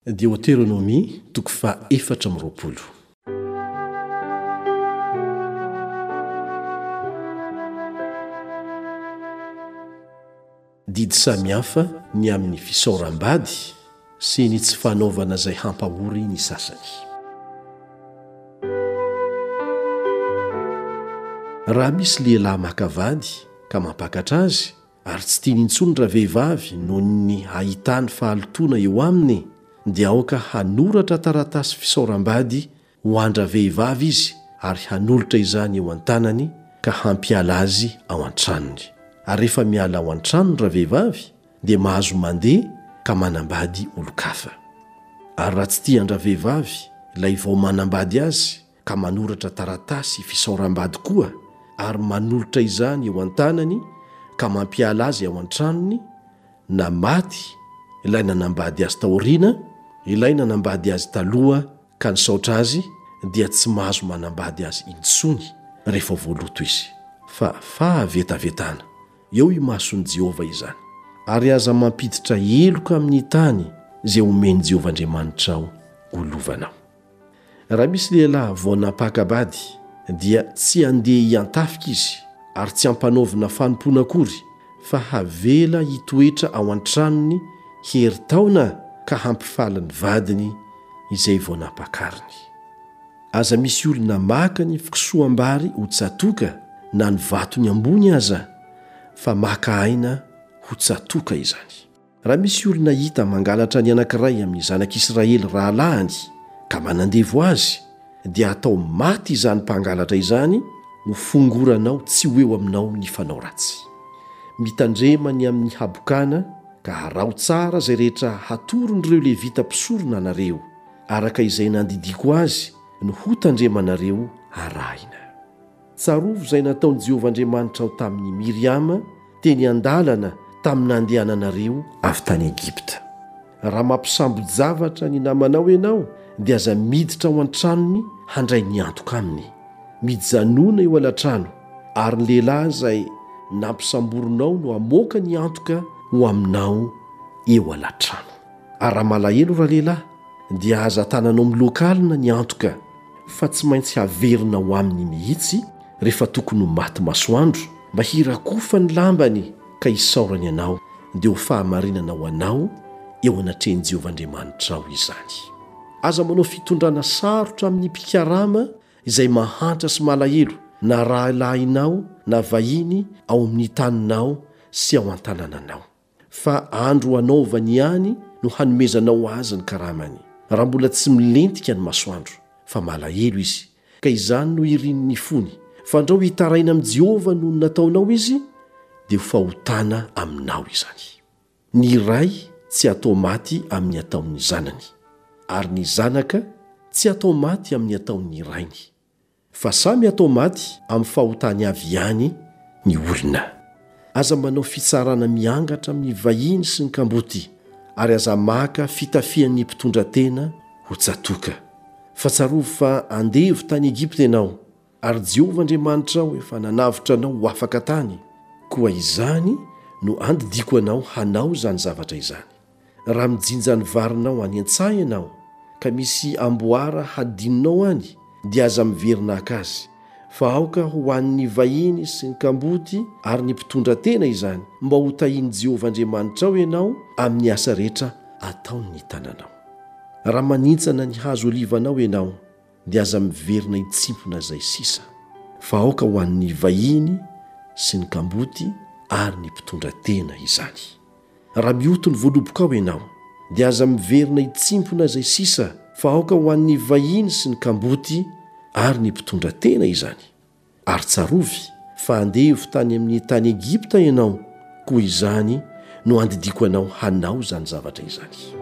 Deutéronomie toko fa 4. Didy samihafa ny amin'ny fisaoram-bady sy ny tsy fanaovana izay hampahory ny sasany. Raha misy lehilahy makavady ka mampakatra azy ary tsy tiany intsony raha vehivavy noho ny ahitany fahalotoana eo aminy, dia aoka hanoratra taratasy fisaoram-bady ho andra-vehivavy izy ary hanolotra izany eo an-tanany ka hampiala azy ao an-tranony. Ary rehefa miala ao an-tranony raha vehivavy dia mahazo mandeha ka manambady olo-kafa. Ary raha tsy tia andra-vehivavy ilay vao manambady azy ka manoratra taratasy fisaoram-bady koa ary manolotra izany eo an-tanany ka mampiala azy ao an-tranony, na maty ilay nanambady azy taoriana, ilay nanambady azy taloha ka nisaotra azy, dia tsy mahazo manambady azy intsony rehefa voaloto izy, fa fahavetavetana. Eo i mason'i Jehova izany, ary aza mampiditra heloka amin'ny tany izay omeny Jehova Andriamanitra ao olovanao. Raha misy lehilahy vao napaka-bady dia tsy handeha hiantafika izy ary tsy hampanaovina fanompoana akory, fa havela hitoetra ao an-tranony heri-taona ka hampifaly ny vadiny izay vao napakariny. Aza misy olona maka ny fikisoam-bary ho tsatoka na ny vatony ambony aza, fa maka aina ho tsatoka izany. Raha misy olona hita mangalatra ny anankiray amin'ny zanak'Israely rahalahiny ka manandevo azy, dia atao maty izany mpangalatra izany, ho fongoranao tsy ho eo aminao ny fanao ratsy. Mitandremany amin'ny habokana ka harao tsara izay rehetra hatoron'ireo levita mpisorona anareo, araka izay nandidiko azy no ho tandremanareo arahina. Tsarovo izay nataon'i Jehova Andriamanitra ao tamin'ny Miriama teny an-dalana tamin'ny nandehananareo avy tany Egipta. Raha mampisambo-javatra ny namanao ianao, dia aza miditra ao an-tranony handray ny antoka aminy, mijanona eo alatrano, ary ny lehilahy izay nampisamboronao no amoaka ny antoka ho aminao eo alatrano. Ary raha malahelo raha lehilahy, dia aza tananao milokalina ny antoka, fa tsy maintsy haverina ho aminy mihitsy rehefa tokony ho maty masoandro, mba hirakofa ny lambany ka hisaorany ianao, dia ho fahamarinana ho anao eo anatrehan'i Jehova Andriamanitra ao izany. Aza manao fitondrana sarotra amin'ny mpikarama izay mahantra sy malahelo, na rahalahinao na vahiny ao amin'ny taninao sy ao an-tanànanao. Fa andro hanaovany ihany no hanomezanao azy ny karamany, raha mbola tsy milentika ny masoandro, fa malahelo izy, ka izany no irin'ny fony. Fa andrao hitaraina amin'i Jehova no nataonao izy, dia ho fahotana aminao izany. Ny ray tsy atao maty amin'ny ataon'ny zanany, ary ny zanaka tsy atao maty amin'ny ataon'ny rainy, fa samy atao maty amin'ny fahotany avy ihany ny olona. Aza manao fitsarana miangatra amin'ny vahiny sy ny kamboty, ary aza maka fitafian'ny mpitondra tena ho tsatoka. Fa tsarovo fa andevo tany Egipta ianao, ary Jehova Andriamanitra ao efa nanavitra anao ho afaka tany, koa izany no andidiko anao hanao izany zavatra izany. Raha mijinja ny varinao any an-tsaha ianao, ka misy amboara hadininao any, dia aza miverina azy, fa aoka ho an'ny vahiny sy ny kamboty ary ny mpitondra tena izany, mba ho tahian'i Jehova Andriamanitra ao ianao amin'ny asa rehetra ataony tananao. Raha manintsana ny hazo olivanao ianao, dia aza miverina hitsimpona izay sisa, fa aoka ho an'ny vahiny sy ny kamboty ary ny mpitondra tena izany. Raha mioto ny voaloboka ao ianao, dia aza miverina hitsimpona izay sisa, fa aoka ho an'ny vahiny sy ny kamboty ary ny mpitondra tena izany. Ary tsarovy fa andevo tany amin'ny tany Egipta ianao, koa izany no andidiko anao hanao izany zavatra izany.